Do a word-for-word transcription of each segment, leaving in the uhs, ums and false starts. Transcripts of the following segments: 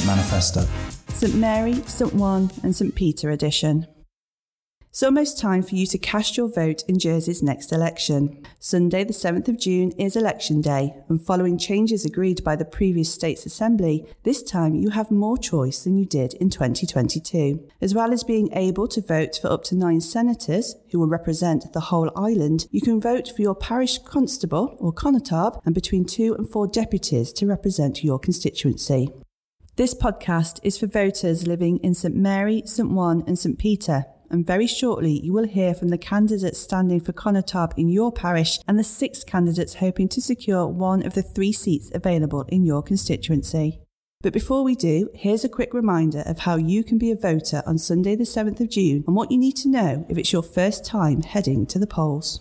manifesto. St Mary, St One and St Peter edition. It's almost time for you to cast your vote in Jersey's next election. Sunday the seventh of June is election day, and following changes agreed by the previous States Assembly, this time you have more choice than you did in twenty twenty-two. As well as being able to vote for up to nine senators, who will represent the whole island, you can vote for your parish constable or connétable and between two and four deputies to represent your constituency. This podcast is for voters living in St Mary, St One and St Peter, and very shortly you will hear from the candidates standing for connétable in your parish and the six candidates hoping to secure one of the three seats available in your constituency. But before we do, here's a quick reminder of how you can be a voter on Sunday the seventh of June and what you need to know if it's your first time heading to the polls.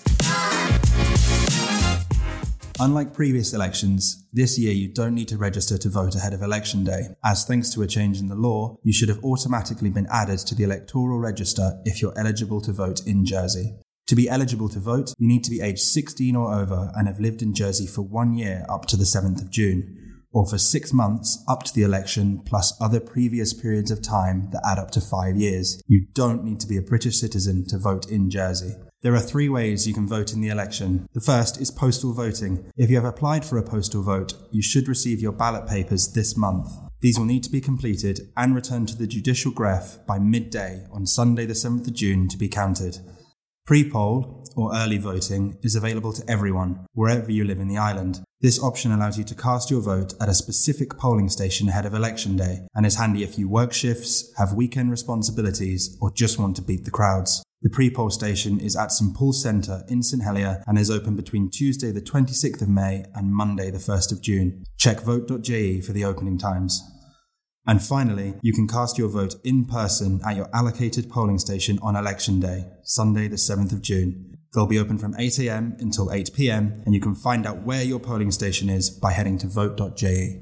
Unlike previous elections, this year you don't need to register to vote ahead of election day, as thanks to a change in the law, you should have automatically been added to the electoral register if you're eligible to vote in Jersey. To be eligible to vote, you need to be aged sixteen or over and have lived in Jersey for one year up to the seventh of June, or for six months up to the election plus other previous periods of time that add up to five years. You don't need to be a British citizen to vote in Jersey. There are three ways you can vote in the election. The first is postal voting. If you have applied for a postal vote, you should receive your ballot papers this month. These will need to be completed and returned to the Judicial Greffe by midday on Sunday the seventh of June to be counted. Pre-poll, or early voting, is available to everyone, wherever you live in the island. This option allows you to cast your vote at a specific polling station ahead of election day, and is handy if you work shifts, have weekend responsibilities, or just want to beat the crowds. The pre-poll station is at St Paul's Centre in St Helier and is open between Tuesday the twenty-sixth of May and Monday the first of June. Check vote dot j e for the opening times. And finally, you can cast your vote in person at your allocated polling station on election day, Sunday the seventh of June. They'll be open from eight a m until eight p m and you can find out where your polling station is by heading to vote dot j e.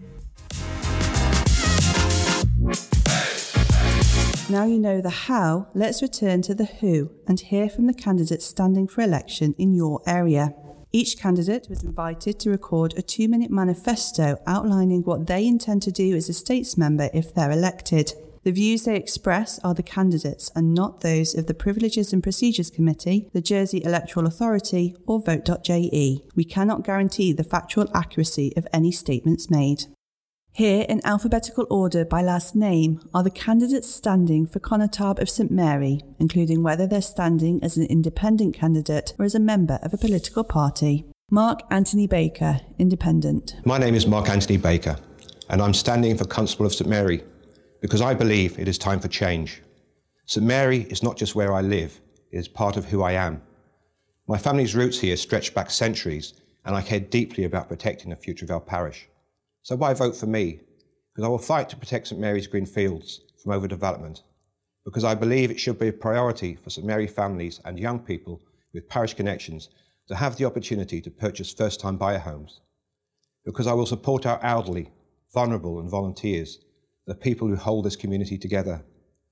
Now you know the how, let's return to the who and hear from the candidates standing for election in your area. Each candidate was invited to record a two-minute manifesto outlining what they intend to do as a States member if they're elected. The views they express are the candidates and not those of the Privileges and Procedures Committee, the Jersey Electoral Authority or vote dot j e. We cannot guarantee the factual accuracy of any statements made. Here, in alphabetical order by last name, are the candidates standing for connétable of St Mary, including whether they're standing as an independent candidate or as a member of a political party. Mark Anthony Baker, Independent. My name is Mark Anthony Baker, and I'm standing for Constable of St Mary, because I believe it is time for change. St Mary is not just where I live, it is part of who I am. My family's roots here stretch back centuries, and I care deeply about protecting the future of our parish. So why vote for me? Because I will fight to protect St Mary's green fields from overdevelopment. Because I believe it should be a priority for St Mary families and young people with parish connections to have the opportunity to purchase first-time buyer homes. Because I will support our elderly, vulnerable and volunteers, the people who hold this community together.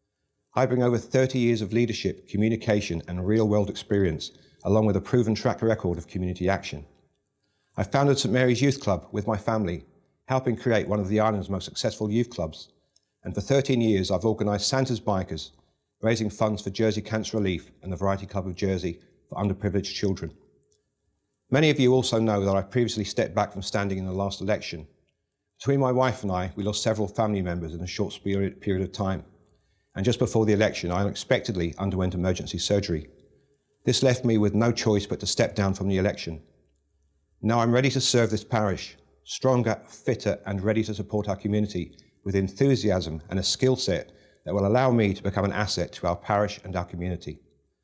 I bring over thirty years of leadership, communication and real-world experience, along with a proven track record of community action. I founded St Mary's Youth Club with my family, helping create one of the island's most successful youth clubs. And for thirteen years, I've organised Santa's Bikers, raising funds for Jersey Cancer Relief and the Variety Club of Jersey for underprivileged children. Many of you also know that I previously stepped back from standing in the last election. Between my wife and I, we lost several family members in a short period of time. And just before the election, I unexpectedly underwent emergency surgery. This left me with no choice but to step down from the election. Now I'm ready to serve this parish, stronger, fitter and ready to support our community with enthusiasm and a skill set that will allow me to become an asset to our parish and our community.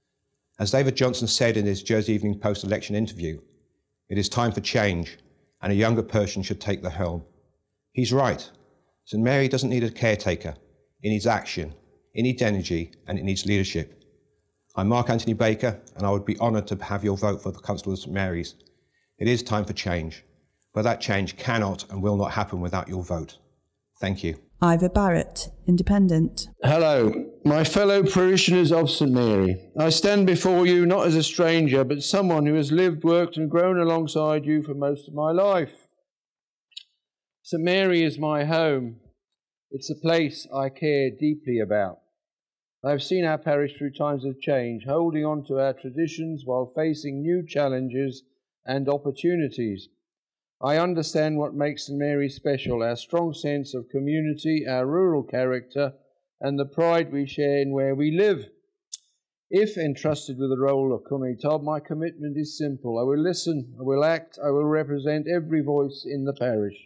As David Johnson said in his Jersey Evening Post election interview, it is time for change and a younger person should take the helm. He's right. St Mary doesn't need a caretaker. It needs action, it needs energy and it needs leadership. I'm Mark Anthony Baker and I would be honoured to have your vote for the Constable of St Mary's. It is time for change. But that change cannot and will not happen without your vote. Thank you. Ivor Barrett, Independent. Hello, my fellow parishioners of St Mary. I stand before you not as a stranger, but someone who has lived, worked and grown alongside you for most of my life. St Mary is my home. It's a place I care deeply about. I have seen our parish through times of change, holding on to our traditions while facing new challenges and opportunities. I understand what makes St Mary special, our strong sense of community, our rural character, and the pride we share in where we live. If entrusted with the role of Cwneutob, my commitment is simple. I will listen, I will act, I will represent every voice in the parish.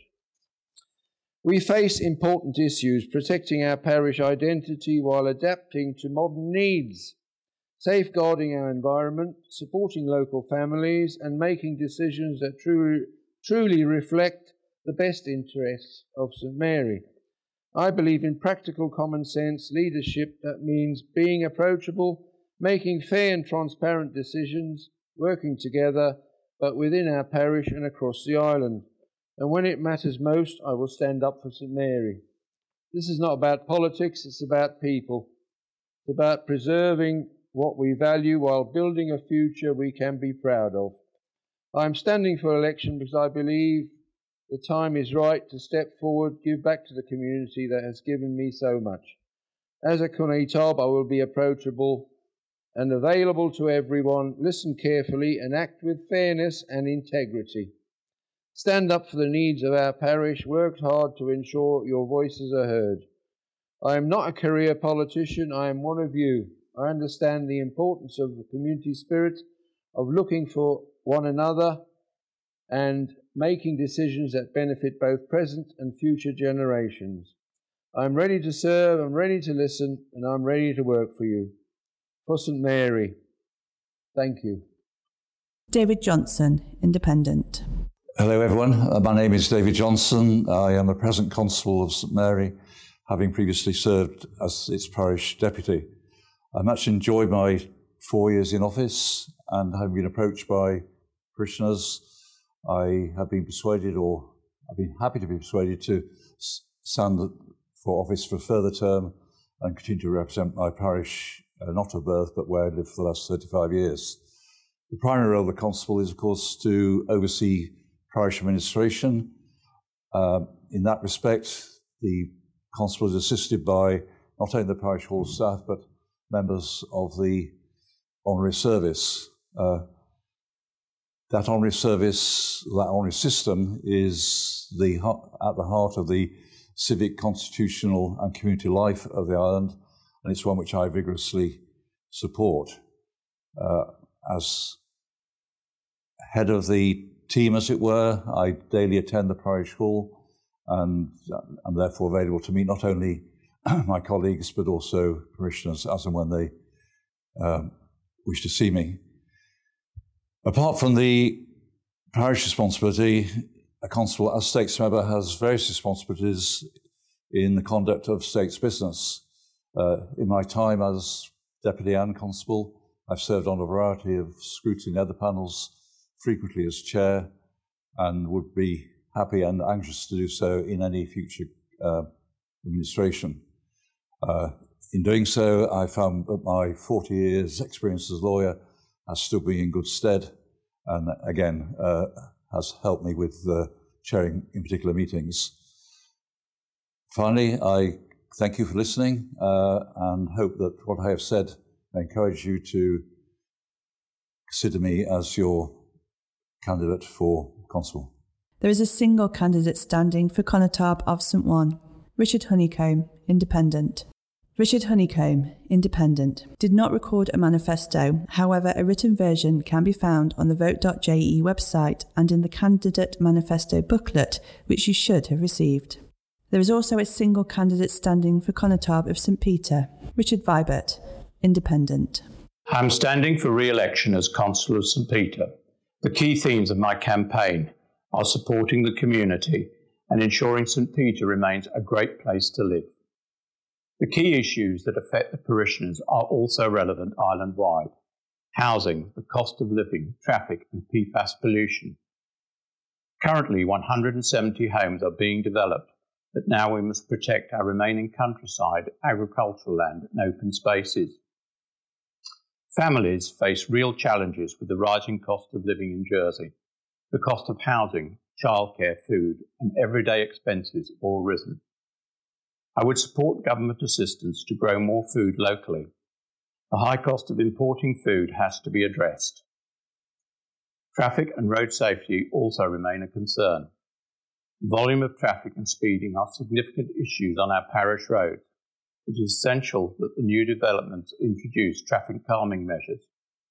We face important issues, protecting our parish identity while adapting to modern needs, safeguarding our environment, supporting local families, and making decisions that truly, truly reflect the best interests of St Mary. I believe in practical common sense leadership that means being approachable, making fair and transparent decisions, working together, but within our parish and across the island. And when it matters most, I will stand up for St Mary. This is not about politics, it's about people. It's about preserving what we value while building a future we can be proud of. I am standing for election because I believe the time is right to step forward, give back to the community that has given me so much. As a Cwneutob, I will be approachable and available to everyone, listen carefully and act with fairness and integrity. Stand up for the needs of our parish, work hard to ensure your voices are heard. I am not a career politician, I am one of you. I understand the importance of the community spirit, of looking for one another and making decisions that benefit both present and future generations. I'm ready to serve, I'm ready to listen, and I'm ready to work for you. For St Mary, thank you. David Johnson, Independent. Hello everyone, uh, my name is David Johnson. I am a present constable of St Mary, having previously served as its parish deputy. I much enjoyed my four years in office, and having been approached by parishioners, I have been persuaded, or I've been happy to be persuaded, to stand for office for a further term and continue to represent my parish, uh, not of birth, but where I lived for the last thirty-five years. The primary role of the constable is, of course, to oversee parish administration. Uh, in that respect, the constable is assisted by not only the parish hall staff, but members of the honorary service. Uh, that honorary service, that honorary system is the at the heart of the civic, constitutional and community life of the island, and it's one which I vigorously support. Uh, as head of the team, as it were, I daily attend the parish hall, and I'm therefore available to meet not only my colleagues but also parishioners as and when they um, wish to see me. Apart from the parish responsibility, a constable as states member has various responsibilities in the conduct of state's business. Uh, in my time as deputy and constable, I've served on a variety of scrutiny other panels, frequently as chair, and would be happy and anxious to do so in any future uh, administration. Uh, in doing so, I found that my forty years experience as a lawyer has stood me in good stead, and again, uh, has helped me with uh, chairing in particular meetings. Finally, I thank you for listening uh, and hope that what I have said may encourage you to consider me as your candidate for constable. There is a single candidate standing for Cwneutob of St One, Richard Honeycomb, Independent. Richard Honeycomb, Independent, did not record a manifesto. However, a written version can be found on the vote dot j e website and in the candidate manifesto booklet, which you should have received. There is also a single candidate standing for Cwneutob of St Peter, Richard Vibert, Independent. I'm standing for re-election as Constable of St Peter. The key themes of my campaign are supporting the community and ensuring St Peter remains a great place to live. The key issues that affect the parishioners are also relevant island-wide: housing, the cost of living, traffic and P FAS pollution. Currently, one hundred seventy homes are being developed, but now we must protect our remaining countryside, agricultural land and open spaces. Families face real challenges with the rising cost of living in Jersey. The cost of housing, childcare, food and everyday expenses all risen. I would support government assistance to grow more food locally. The high cost of importing food has to be addressed. Traffic and road safety also remain a concern. Volume of traffic and speeding are significant issues on our parish roads. It is essential that the new developments introduce traffic calming measures.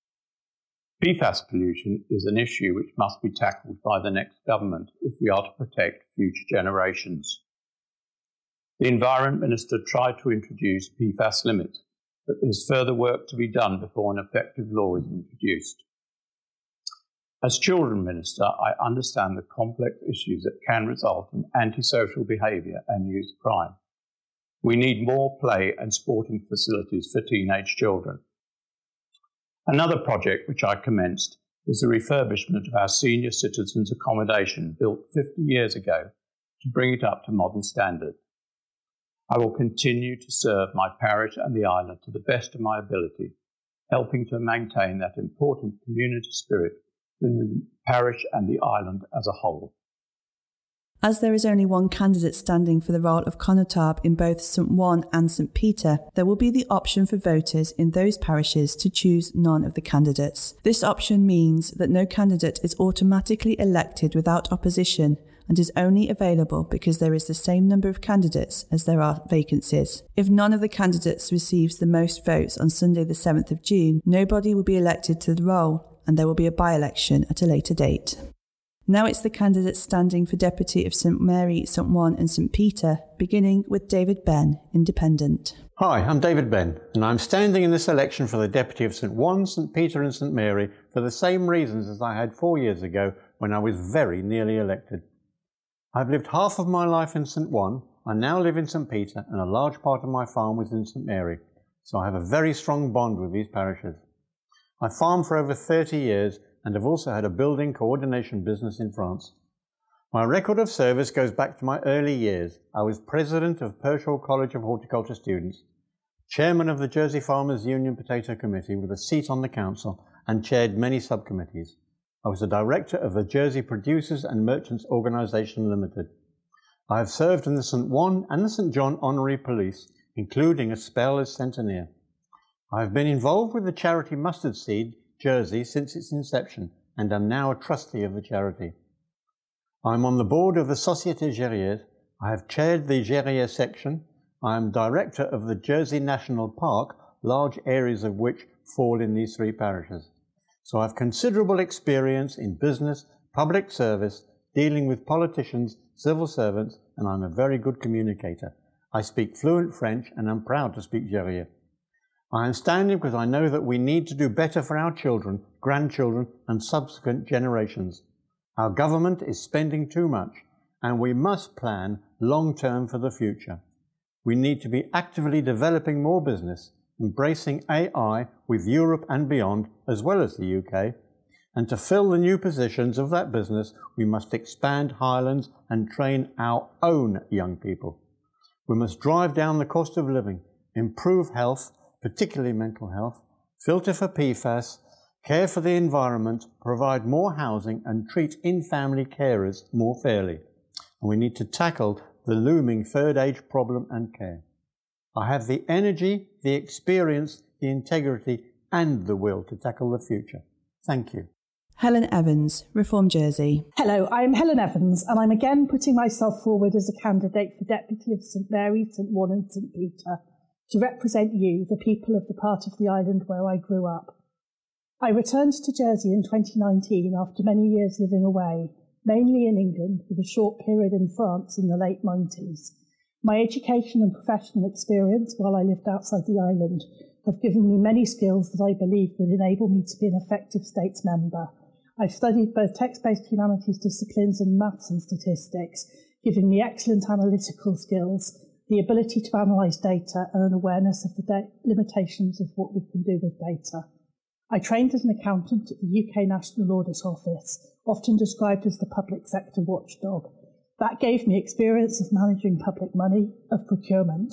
P FAS pollution is an issue which must be tackled by the next government if we are to protect future generations. The Environment Minister tried to introduce P FAS limits, but there is further work to be done before an effective law is introduced. As Children Minister, I understand the complex issues that can result in antisocial behaviour and youth crime. We need more play and sporting facilities for teenage children. Another project which I commenced is the refurbishment of our senior citizens' accommodation built fifty years ago to bring it up to modern standards. I will continue to serve my parish and the island to the best of my ability, helping to maintain that important community spirit in the parish and the island as a whole. As there is only one candidate standing for the role of Connétable in both Saint Ouen and Saint Peter, there will be the option for voters in those parishes to choose none of the candidates. This option means that no candidate is automatically elected without opposition and is only available because there is the same number of candidates as there are vacancies. If none of the candidates receives the most votes on Sunday the seventh of June, nobody will be elected to the role and there will be a by-election at a later date. Now it's the candidates standing for Deputy of Saint Mary, Saint Ouen and Saint Peter, beginning with David Benn, Independent. Hi, I'm David Benn, and I'm standing in this election for the Deputy of Saint Ouen, Saint Peter and Saint Mary for the same reasons as I had four years ago when I was very nearly elected. I've lived half of my life in Saint Ouen, I now live in Saint Peter, and a large part of my farm was in Saint Mary, so I have a very strong bond with these parishes. I farmed for over thirty years and have also had a building coordination business in France. My record of service goes back to my early years. I was president of Pershore College of Horticulture Students, chairman of the Jersey Farmers Union Potato Committee with a seat on the council, and chaired many subcommittees. I was the director of the Jersey Producers and Merchants Organisation Limited. I have served in the Saint Ouen and the Saint John Honorary Police, including a spell as centenier. I have been involved with the charity Mustard Seed Jersey since its inception and am now a trustee of the charity. I am on the board of the Société Gérière. I have chaired the Gérière section. I am director of the Jersey National Park, large areas of which fall in these three parishes. So I have considerable experience in business, public service, dealing with politicians, civil servants, and I'm a very good communicator. I speak fluent French and am proud to speak Gérière. I am standing because I know that we need to do better for our children, grandchildren, and subsequent generations. Our government is spending too much, and we must plan long-term for the future. We need to be actively developing more business, embracing A I with Europe and beyond, as well as the U K, and to fill the new positions of that business, we must expand Highlands and train our own young people. We must drive down the cost of living, improve health, particularly mental health, filter for P FAS, care for the environment, provide more housing and treat in-family carers more fairly. And we need to tackle the looming third age problem and care. I have the energy, the experience, the integrity and the will to tackle the future. Thank you. Helen Evans, Reform Jersey. Hello, I'm Helen Evans and I'm again putting myself forward as a candidate for Deputy of Saint Mary, Saint Ouen and Saint Peter, to represent you, the people of the part of the island where I grew up. I returned to Jersey in twenty nineteen after many years living away, mainly in England, with a short period in France in the late nineties. My education and professional experience while I lived outside the island have given me many skills that I believe will enable me to be an effective states member. I've studied both text-based humanities disciplines and maths and statistics, giving me excellent analytical skills, the ability to analyse data and an awareness of the da- limitations of what we can do with data. I trained as an accountant at the U K National Audit Office, often described as the public sector watchdog. That gave me experience of managing public money, of procurement.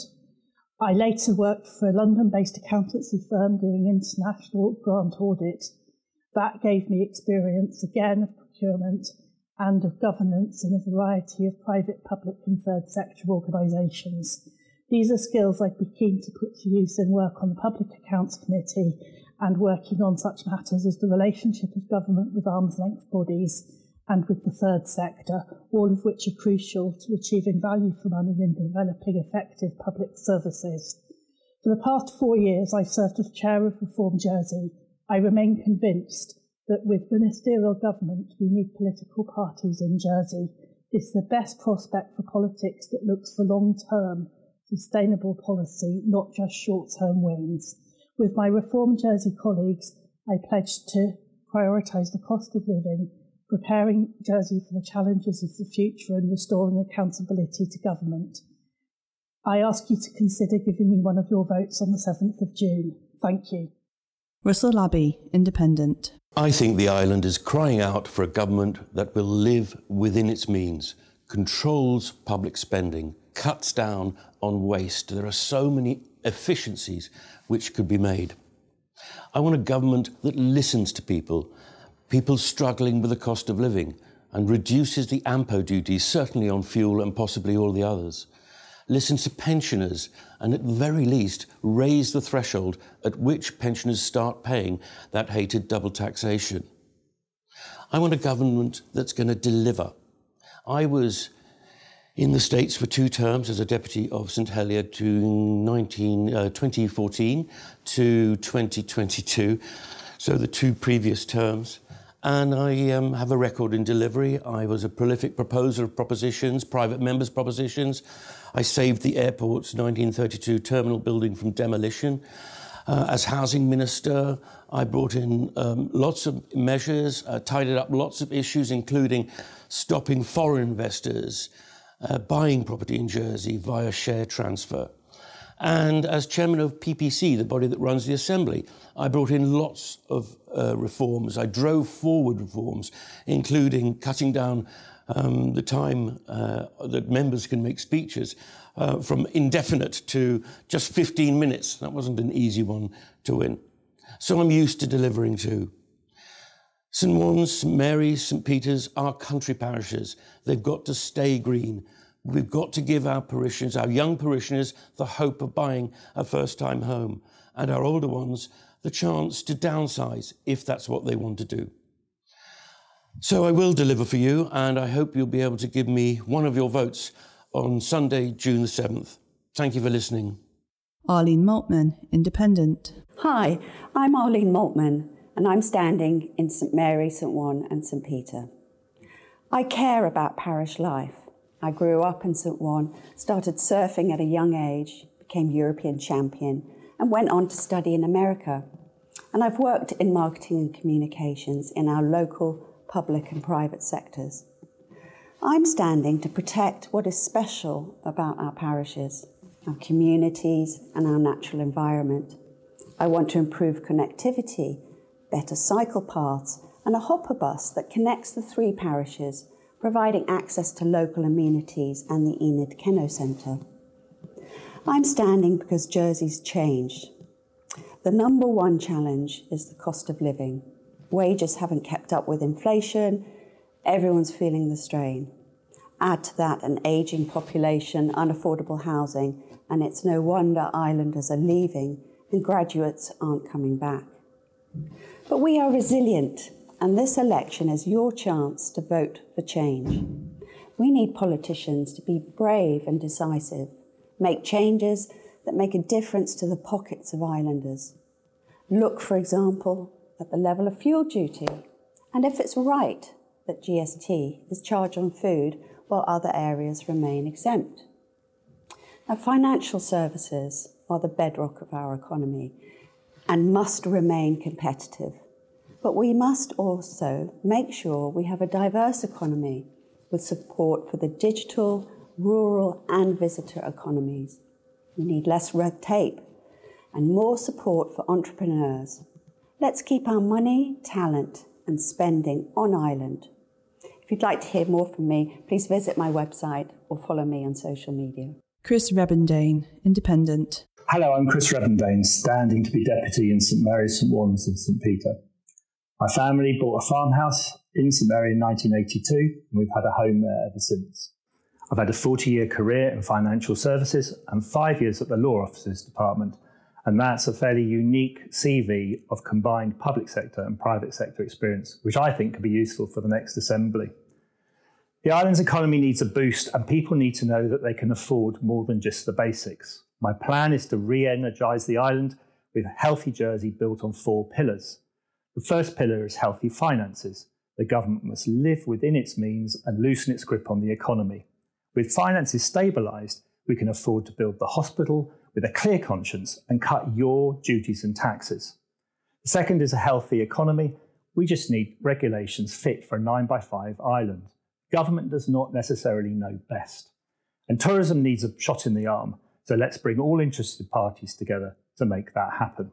I later worked for a London-based accountancy firm doing international grant audit. That gave me experience again of procurement and of governance in a variety of private, public and third sector organisations. These are skills I'd be keen to put to use in work on the Public Accounts Committee and working on such matters as the relationship of government with arm's length bodies and with the third sector, all of which are crucial to achieving value for money in developing effective public services. For the past four years, I've served as chair of Reform Jersey. I remain convinced that with ministerial government, we need political parties in Jersey. This is the best prospect for politics that looks for long-term, sustainable policy, not just short-term wins. With my Reform Jersey colleagues, I pledge to prioritise the cost of living, preparing Jersey for the challenges of the future and restoring accountability to government. I ask you to consider giving me one of your votes on the seventh of June. Thank you. Russell Labby, Independent. I think the island is crying out for a government that will live within its means, controls public spending, cuts down on waste. There are so many efficiencies which could be made. I want a government that listens to people, people struggling with the cost of living, and reduces the A M P O duties, certainly on fuel and possibly all the others. Listen to pensioners and at the very least raise the threshold at which pensioners start paying that hated double taxation. I want a government that's going to deliver. I was in the States for two terms as a deputy of St Helier to nineteen, uh, twenty fourteen to twenty twenty-two, so the two previous terms. And I um, have a record in delivery. I was a prolific proposer of propositions, private members' propositions. I saved the airport's nineteen thirty-two terminal building from demolition. Uh, as housing minister, I brought in um, lots of measures, uh, tidied up lots of issues, including stopping foreign investors uh, buying property in Jersey via share transfer. And as chairman of P P C, the body that runs the Assembly, I brought in lots of uh, reforms. I drove forward reforms, including cutting down um, the time uh, that members can make speeches uh, from indefinite to just fifteen minutes. That wasn't an easy one to win. So I'm used to delivering too. St Wan's, St Mary's, St Peter's are country parishes. They've got to stay green. We've got to give our parishioners, our young parishioners, the hope of buying a first-time home, and our older ones the chance to downsize if that's what they want to do. So I will deliver for you, and I hope you'll be able to give me one of your votes on Sunday, June the seventh. Thank you for listening. Arlene Maltman, Independent. Hi, I'm Arlene Maltman, and I'm standing in St Mary, St Wan and St Peter. I care about parish life. I grew up in St Wan, started surfing at a young age, became European champion, and went on to study in America. And I've worked in marketing and communications in our local public and private sectors. I'm standing to protect what is special about our parishes, our communities and our natural environment. I want to improve connectivity, better cycle paths and a hopper bus that connects the three parishes, providing access to local amenities and the Enid Kenno Centre. I'm standing because Jersey's changed. The number one challenge is the cost of living. Wages haven't kept up with inflation. Everyone's feeling the strain. Add to that an ageing population, unaffordable housing, and it's no wonder islanders are leaving and graduates aren't coming back. But we are resilient, and this election is your chance to vote for change. We need politicians to be brave and decisive, make changes that make a difference to the pockets of islanders. Look, for example, at the level of fuel duty, and if it's right that G S T is charged on food while other areas remain exempt. Now, financial services are the bedrock of our economy and must remain competitive. But we must also make sure we have a diverse economy with support for the digital, rural and visitor economies. We need less red tape and more support for entrepreneurs. Let's keep our money, talent and spending on island. If you'd like to hear more from me, please visit my website or follow me on social media. Chris Rebendane, Independent. Hello, I'm Chris Rebendane, standing to be deputy in St Mary's, St Wan's and St Peter. My family bought a farmhouse in St Mary in nineteen eighty-two, and we've had a home there ever since. I've had a forty-year career in financial services and five years at the Law Officers Department, and that's a fairly unique C V of combined public sector and private sector experience, which I think could be useful for the next Assembly. The island's economy needs a boost, and people need to know that they can afford more than just the basics. My plan is to re-energise the island with Healthy Jersey built on four pillars. The first pillar is healthy finances. The government must live within its means and loosen its grip on the economy. With finances stabilised, we can afford to build the hospital with a clear conscience and cut your duties and taxes. The second is a healthy economy. We just need regulations fit for a nine by five island. Government does not necessarily know best. And tourism needs a shot in the arm, so let's bring all interested parties together to make that happen.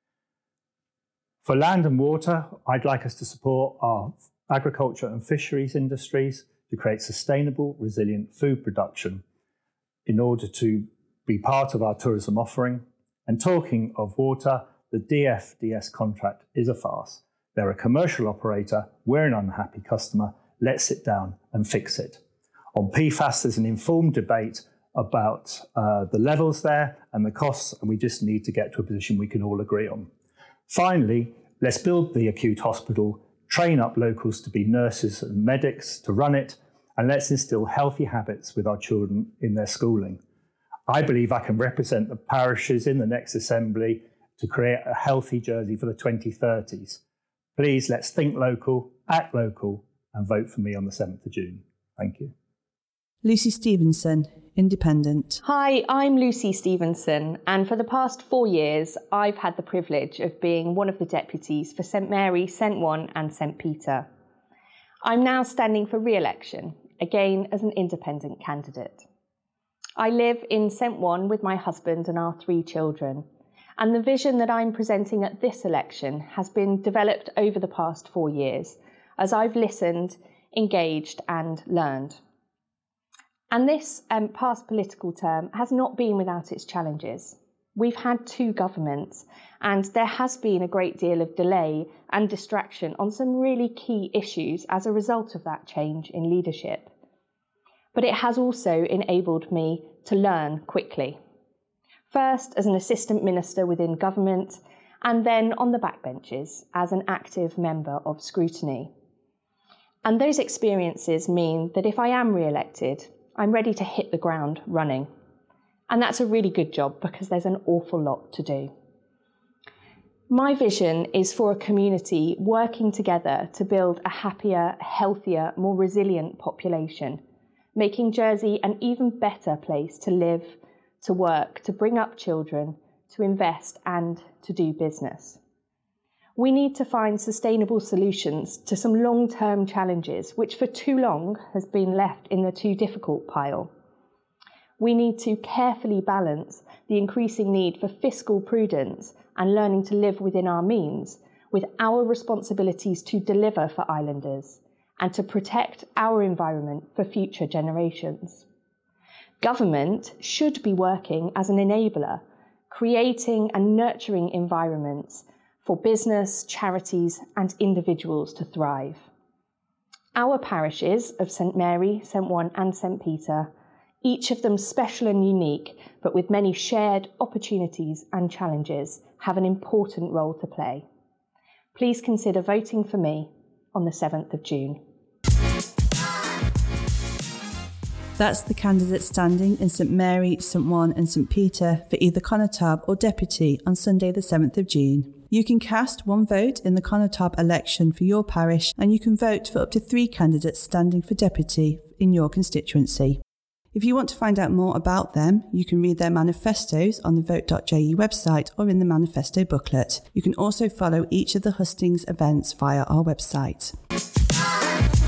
For land and water, I'd like us to support our agriculture and fisheries industries to create sustainable, resilient food production in order to be part of our tourism offering. And talking of water, the D F D S contract is a farce. They're a commercial operator, we're an unhappy customer, let's sit down and fix it. On P FAS, there's an informed debate about uh, the levels there and the costs, and we just need to get to a position we can all agree on. Finally, let's build the acute hospital, train up locals to be nurses and medics to run it, and let's instill healthy habits with our children in their schooling. I believe I can represent the parishes in the next Assembly to create a healthy Jersey for the twenty thirties. Please, let's think local, act local, and vote for me on the seventh of June. Thank you. Lucy Stevenson, Independent. Hi, I'm Lucy Stevenson, and for the past four years, I've had the privilege of being one of the deputies for St Mary, St One and St Peter. I'm now standing for re-election, again as an independent candidate. I live in St One with my husband and our three children, and the vision that I'm presenting at this election has been developed over the past four years as I've listened, engaged and learned. And this um, past political term has not been without its challenges. We've had two governments, and there has been a great deal of delay and distraction on some really key issues as a result of that change in leadership. But it has also enabled me to learn quickly. First as an assistant minister within government, and then on the backbenches as an active member of scrutiny. And those experiences mean that if I am re-elected, I'm ready to hit the ground running. And that's a really good job because there's an awful lot to do. My vision is for a community working together to build a happier, healthier, more resilient population, making Jersey an even better place to live, to work, to bring up children, to invest and to do business. We need to find sustainable solutions to some long-term challenges, which for too long has been left in the too difficult pile. We need to carefully balance the increasing need for fiscal prudence and learning to live within our means with our responsibilities to deliver for islanders and to protect our environment for future generations. Government should be working as an enabler, creating and nurturing environments for business, charities and individuals to thrive. Our parishes of St Mary, St One and St Peter, each of them special and unique, but with many shared opportunities and challenges, have an important role to play. Please consider voting for me on the seventh of June. That's the candidate standing in St Mary, St One and St Peter for either Conotab or Deputy on Sunday the seventh of June. You can cast one vote in the Conotab election for your parish, and you can vote for up to three candidates standing for Deputy in your constituency. If you want to find out more about them, you can read their manifestos on the vote dot j e website or in the manifesto booklet. You can also follow each of the hustings events via our website.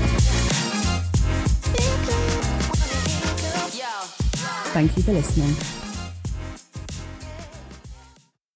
Thank you for listening.